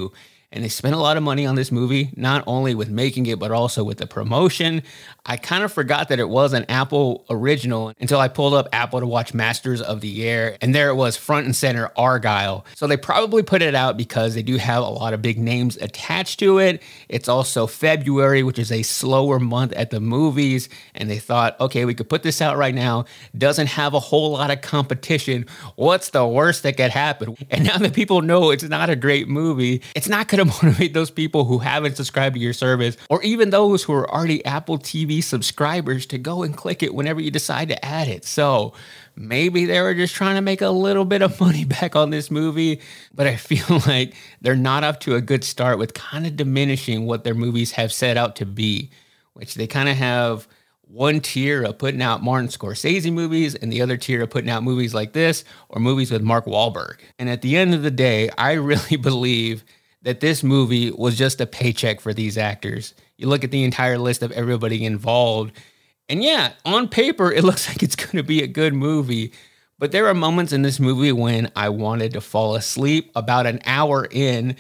And they spent a lot of money on this movie, not only with making it, but also with the promotion. I kind of forgot that it was an Apple original until I pulled up Apple to watch Masters of the Air. And there it was, front and center, Argyle. So they probably put it out because they do have a lot of big names attached to it. It's also February, which is a slower month at the movies. And they thought, okay, we could put this out right now. Doesn't have a whole lot of competition. What's the worst that could happen? And now that people know it's not a great movie, it's not going to motivate those people who haven't subscribed to your service, or even those who are already Apple T V subscribers, to go and click it whenever you decide to add it. So maybe they were just trying to make a little bit of money back on this movie, but I feel like they're not up to a good start with kind of diminishing what their movies have set out to be, which they kind of have one tier of putting out Martin Scorsese movies and the other tier of putting out movies like this or movies with Mark Wahlberg. And at the end of the day, I really believe that this movie was just a paycheck for these actors. You look at the entire list of everybody involved, and yeah, on paper, it looks like it's going to be a good movie. But there are moments in this movie when I wanted to fall asleep. About an hour in,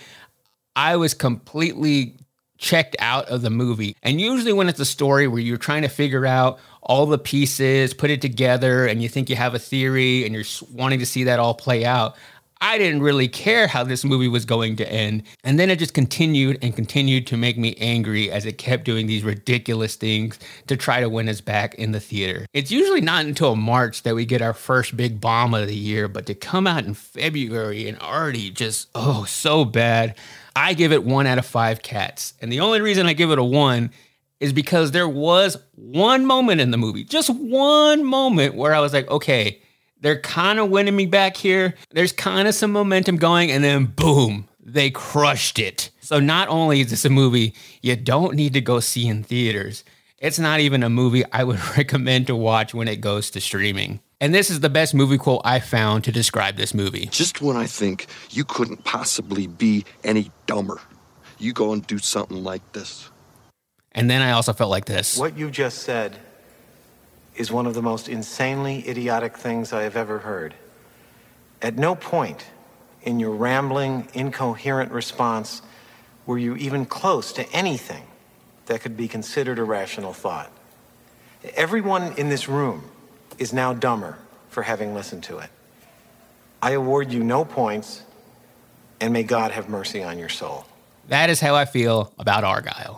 I was completely checked out of the movie. And usually when it's a story where you're trying to figure out all the pieces, put it together, and you think you have a theory and you're wanting to see that all play out, I didn't really care how this movie was going to end. And then it just continued and continued to make me angry as it kept doing these ridiculous things to try to win us back in the theater. It's usually not until March that we get our first big bomb of the year, but to come out in February and already just, oh, so bad. I give it one out of five cats. And the only reason I give it a one is because there was one moment in the movie, just one moment where I was like, okay, they're kind of winning me back here. There's kind of some momentum going, and then boom, they crushed it. So not only is this a movie you don't need to go see in theaters, it's not even a movie I would recommend to watch when it goes to streaming. And this is the best movie quote I found to describe this movie. Just when I think you couldn't possibly be any dumber, you go and do something like this. And then I also felt like this. What you just said is one of the most insanely idiotic things I have ever heard. At no point in your rambling, incoherent response were you even close to anything that could be considered a rational thought. Everyone in this room is now dumber for having listened to it. I award you no points, and may God have mercy on your soul. That is how I feel about Argyle.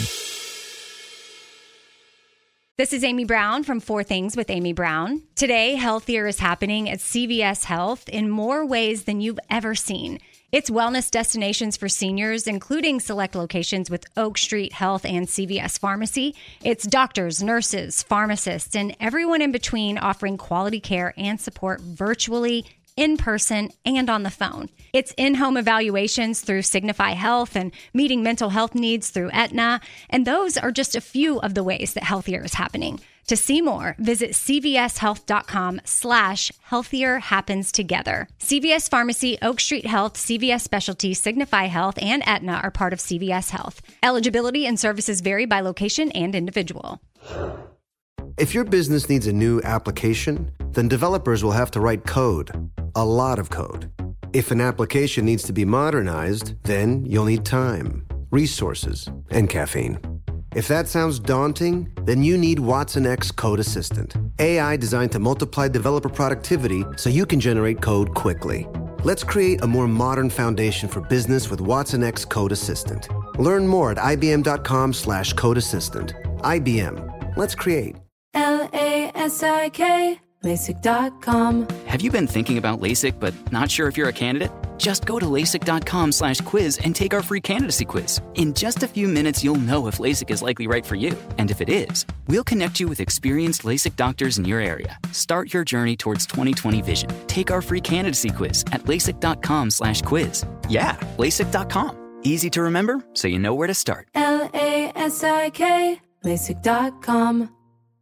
This is Amy Brown from Four Things with Amy Brown. Today, healthier is happening at C V S Health in more ways than you've ever seen. It's wellness destinations for seniors, including select locations with Oak Street Health and C V S Pharmacy. It's doctors, nurses, pharmacists, and everyone in between offering quality care and support virtually, in person, and on the phone. It's in-home evaluations through Signify Health and meeting mental health needs through Aetna. And those are just a few of the ways that healthier is happening. To see more, visit cvshealth.com slash healthier happens together. C V S Pharmacy, Oak Street Health, C V S Specialty, Signify Health, and Aetna are part of C V S Health. Eligibility and services vary by location and individual. If your business needs a new application, then developers will have to write code, a lot of code. If an application needs to be modernized, then you'll need time, resources, and caffeine. If that sounds daunting, then you need Watson X Code Assistant, A I designed to multiply developer productivity so you can generate code quickly. Let's create a more modern foundation for business with Watson X Code Assistant. Learn more at ibm.com slash code assistant. I B M. Let's create. L A S I K, LASIK dot com. Have you been thinking about LASIK but not sure if you're a candidate? Just go to LASIK.com slash quiz and take our free candidacy quiz. In just a few minutes, you'll know if LASIK is likely right for you. And if it is, we'll connect you with experienced LASIK doctors in your area. Start your journey towards twenty twenty vision. Take our free candidacy quiz at LASIK.com slash quiz. Yeah, LASIK dot com. Easy to remember, so you know where to start. L A S I K, LASIK dot com.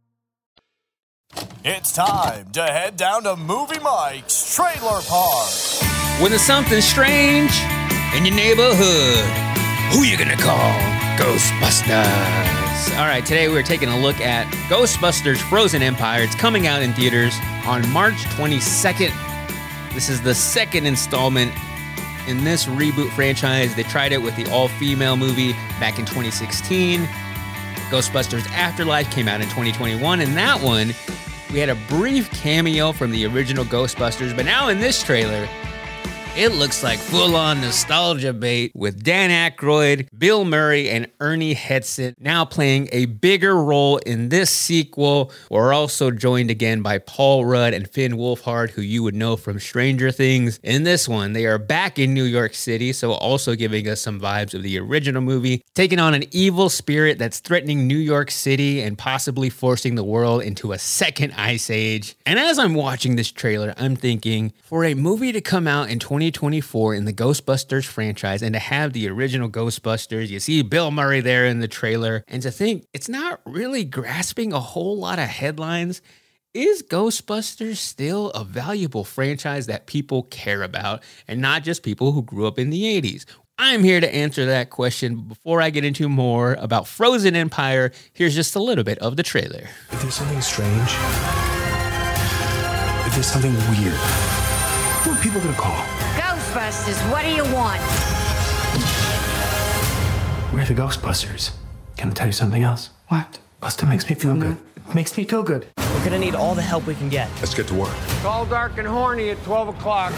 It's time to head down to Movie Mike's Trailer Park. When there's something strange in your neighborhood, who you gonna call? Ghostbusters. All right, today we're taking a look at Ghostbusters Frozen Empire. It's coming out in theaters on March twenty-second. This is the second installment in this reboot franchise. They tried it with the all-female movie back in twenty sixteen. Ghostbusters Afterlife came out in twenty twenty-one, and that one, we had a brief cameo from the original Ghostbusters, but now in this trailer, it looks like full-on nostalgia bait with Dan Aykroyd, Bill Murray, and Ernie Hudson now playing a bigger role in this sequel. We're also joined again by Paul Rudd and Finn Wolfhard, who you would know from Stranger Things. In this one, they are back in New York City, so also giving us some vibes of the original movie, taking on an evil spirit that's threatening New York City and possibly forcing the world into a second ice age. And as I'm watching this trailer, I'm thinking, for a movie to come out in twenty twenty-four in the Ghostbusters franchise and to have the original Ghostbusters, you see Bill Murray there in the trailer, and to think it's not really grasping a whole lot of headlines. Is Ghostbusters still a valuable franchise that people care about, and not just people who grew up in the eighties? I'm here to answer that question. Before I get into more about Frozen Empire, here's just a little bit of the trailer. If there's something strange, if there's something weird, who are people gonna call? Ghostbusters, what do you want? We're the Ghostbusters. Can I tell you something else? What? Buster makes me feel good. It makes me feel good. We're gonna need all the help we can get. Let's get to work. Tall, dark, and horny at twelve o'clock.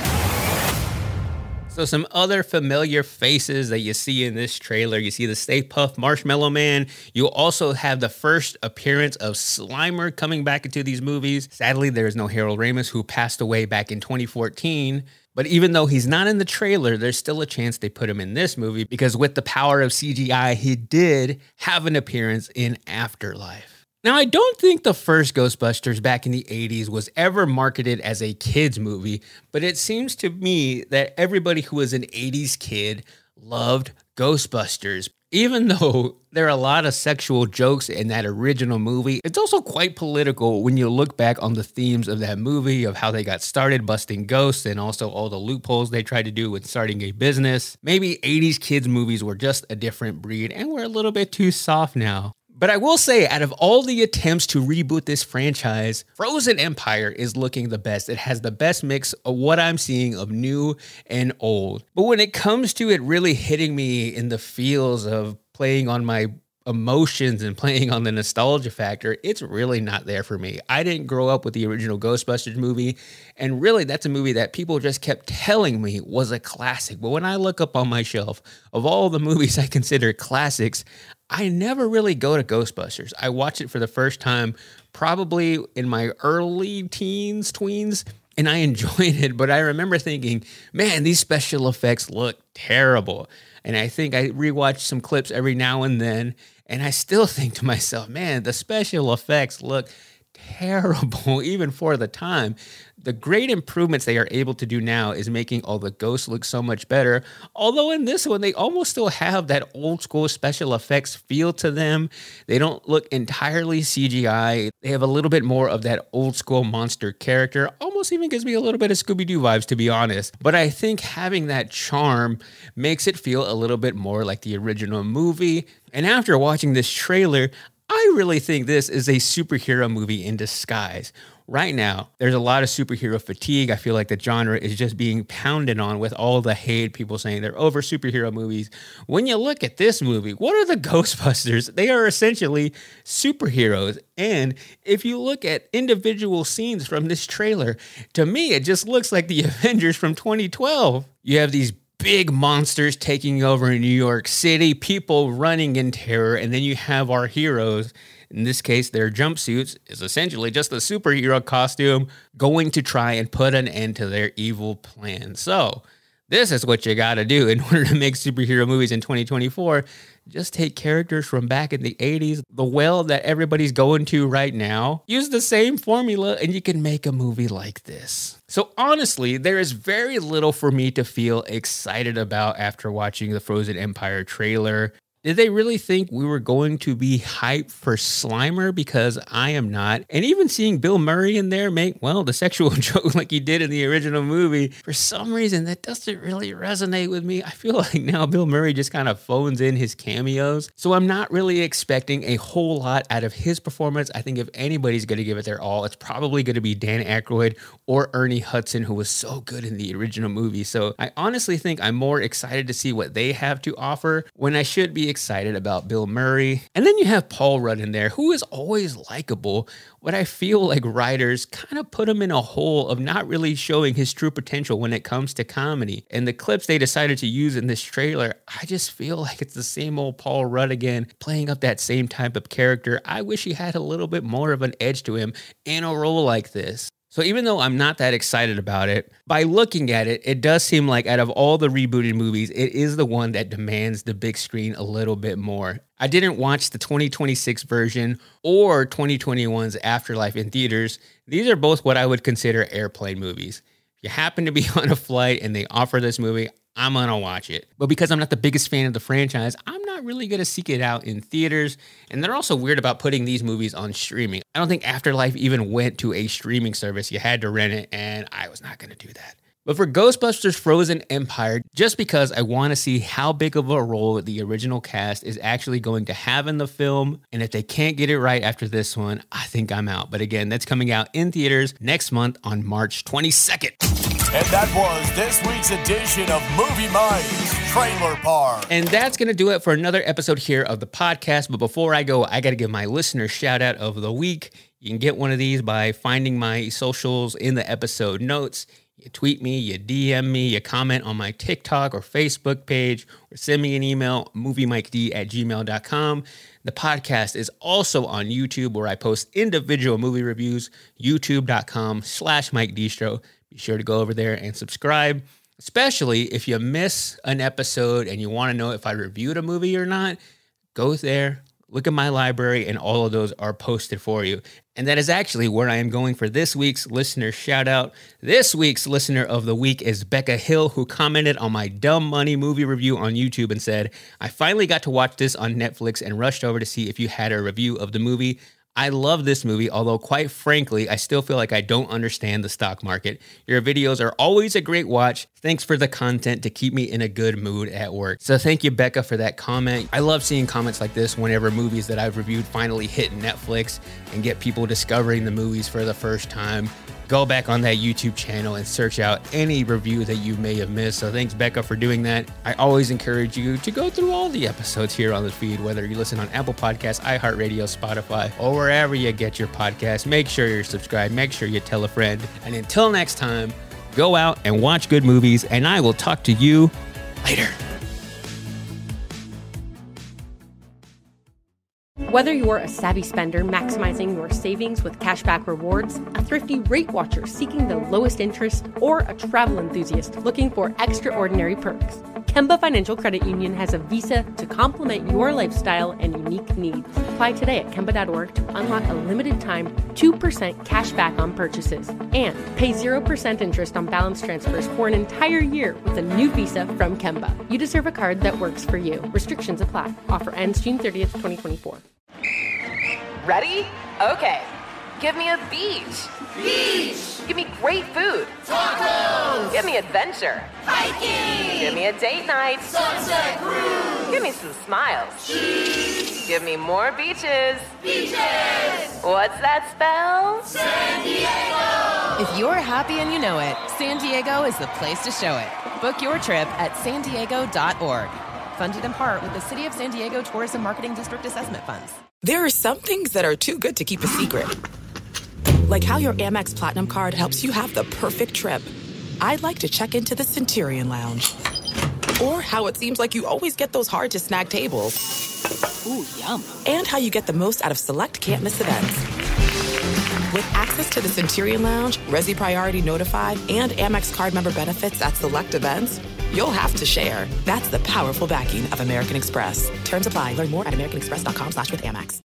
So some other familiar faces that you see in this trailer. You see the Stay Puft Marshmallow Man. You also have the first appearance of Slimer coming back into these movies. Sadly, there is no Harold Ramis, who passed away back in twenty fourteen. But even though he's not in the trailer, there's still a chance they put him in this movie, because with the power of C G I, he did have an appearance in Afterlife. Now, I don't think the first Ghostbusters back in the eighties was ever marketed as a kid's movie, but it seems to me that everybody who was an eighties kid loved Ghostbusters. Even though there are a lot of sexual jokes in that original movie, it's also quite political when you look back on the themes of that movie, of how they got started busting ghosts, and also all the loopholes they tried to do with starting a business. Maybe eighties kids movies were just a different breed, and we're a little bit too soft now. But I will say, out of all the attempts to reboot this franchise, Frozen Empire is looking the best. It has the best mix of what I'm seeing of new and old. But when it comes to it really hitting me in the feels of playing on my emotions and playing on the nostalgia factor, it's really not there for me. I didn't grow up with the original Ghostbusters movie, and really that's a movie that people just kept telling me was a classic. But when I look up on my shelf of all the movies I consider classics, I never really go to Ghostbusters. I watched it for the first time probably in my early teens, tweens, and I enjoyed it, but I remember thinking, man, these special effects look terrible. And I think I rewatch some clips every now and then, and I still think to myself, man, the special effects look terrible, even for the time. The great improvements they are able to do now is making all the ghosts look so much better. Although in this one, they almost still have that old school special effects feel to them. They don't look entirely C G I. They have a little bit more of that old school monster character. Almost even gives me a little bit of Scooby-Doo vibes, to be honest. But I think having that charm makes it feel a little bit more like the original movie. And after watching this trailer, I really think this is a superhero movie in disguise. Right now, there's a lot of superhero fatigue. I feel like the genre is just being pounded on with all the hate, people saying they're over superhero movies. When you look at this movie, what are the Ghostbusters? They are essentially superheroes. And if you look at individual scenes from this trailer, to me, it just looks like the Avengers from twenty twelve. You have these big monsters taking over in New York City, people running in terror, and then you have our heroes. In this case, their jumpsuits is essentially just a superhero costume going to try and put an end to their evil plan. So this is what you got to do in order to make superhero movies in twenty twenty-four. Just take characters from back in the eighties, the well that everybody's going to right now. Use the same formula and you can make a movie like this. So honestly, there is very little for me to feel excited about after watching the Frozen Empire trailer. Did they really think we were going to be hyped for Slimer? Because I am not. And even seeing Bill Murray in there make, well, the sexual joke like he did in the original movie, for some reason that doesn't really resonate with me. I feel like now Bill Murray just kind of phones in his cameos. So I'm not really expecting a whole lot out of his performance. I think if anybody's going to give it their all, it's probably going to be Dan Aykroyd or Ernie Hudson, who was so good in the original movie. So I honestly think I'm more excited to see what they have to offer when I should be excited about Bill Murray. And then you have Paul Rudd in there, who is always likable, but I feel like writers kind of put him in a hole of not really showing his true potential when it comes to comedy. And the clips they decided to use in this trailer, I just feel like it's the same old Paul Rudd again, playing up that same type of character. I wish he had a little bit more of an edge to him in a role like this. So even though I'm not that excited about it, by looking at it, it does seem like out of all the rebooted movies, it is the one that demands the big screen a little bit more. I didn't watch the twenty twenty-six version or twenty twenty-one's Afterlife in theaters. These are both what I would consider airplane movies. If you happen to be on a flight and they offer this movie, I'm going to watch it. But because I'm not the biggest fan of the franchise, I'm not really going to seek it out in theaters. And they're also weird about putting these movies on streaming. I don't think Afterlife even went to a streaming service. You had to rent it, and I was not going to do that. But for Ghostbusters Frozen Empire, just because I want to see how big of a role the original cast is actually going to have in the film, and if they can't get it right after this one, I think I'm out. But again, that's coming out in theaters next month on March twenty-second. And that was this week's edition of Movie Minds Trailer Park. And that's going to do it for another episode here of the podcast. But before I go, I got to give my listener shout out of the week. You can get one of these by finding my socials in the episode notes. You tweet me, you D M me, you comment on my TikTok or Facebook page, or send me an email, moviemiked at gmail dot com. The podcast is also on YouTube, where I post individual movie reviews, youtube.com slash Mike Distro. Be sure to go over there and subscribe, especially if you miss an episode and you want to know if I reviewed a movie or not. Go there, look at my library, and all of those are posted for you. And that is actually where I am going for this week's listener shout out. This week's listener of the week is Becca Hill, who commented on my Dumb Money movie review on YouTube and said, I finally got to watch this on Netflix and rushed over to see if you had a review of the movie. I love this movie, although quite frankly, I still feel like I don't understand the stock market. Your videos are always a great watch. Thanks for the content to keep me in a good mood at work. So thank you, Becca, for that comment. I love seeing comments like this whenever movies that I've reviewed finally hit Netflix and get people discovering the movies for the first time. Go back on that YouTube channel and search out any review that you may have missed. So thanks, Becca, for doing that. I always encourage you to go through all the episodes here on the feed, whether you listen on Apple Podcasts, iHeartRadio, Spotify, or wherever you get your podcasts. Make sure you're subscribed. Make sure you tell a friend. And until next time, go out and watch good movies, and I will talk to you later. Whether you're a savvy spender maximizing your savings with cashback rewards, a thrifty rate watcher seeking the lowest interest, or a travel enthusiast looking for extraordinary perks, Kemba Financial Credit Union has a visa to complement your lifestyle and unique needs. Apply today at Kemba dot org to unlock a limited time two percent cash back on purchases and pay zero percent interest on balance transfers for an entire year with a new visa from Kemba. You deserve a card that works for you. Restrictions apply. Offer ends June thirtieth, twenty twenty-four. Ready? Okay. Give me a beach. Beach. Give me great food. Tacos. Give me adventure. Hiking. Give me a date night. Sunset cruise. Give me some smiles. Cheese. Give me more beaches. Beaches. What's that spell? San Diego. If you're happy and you know it, San Diego is the place to show it. Book your trip at san diego dot org. Funded in part with the City of San Diego Tourism Marketing District Assessment Funds. There are some things that are too good to keep a secret. Like how your Amex Platinum card helps you have the perfect trip. I'd like to check into the Centurion Lounge. Or how it seems like you always get those hard-to-snag tables. Ooh, yum. And how you get the most out of select can't-miss events. With access to the Centurion Lounge, Resi Priority Notified, and Amex card member benefits at select events, you'll have to share. That's the powerful backing of American Express. Terms apply. Learn more at americanexpress.com slash with Amex.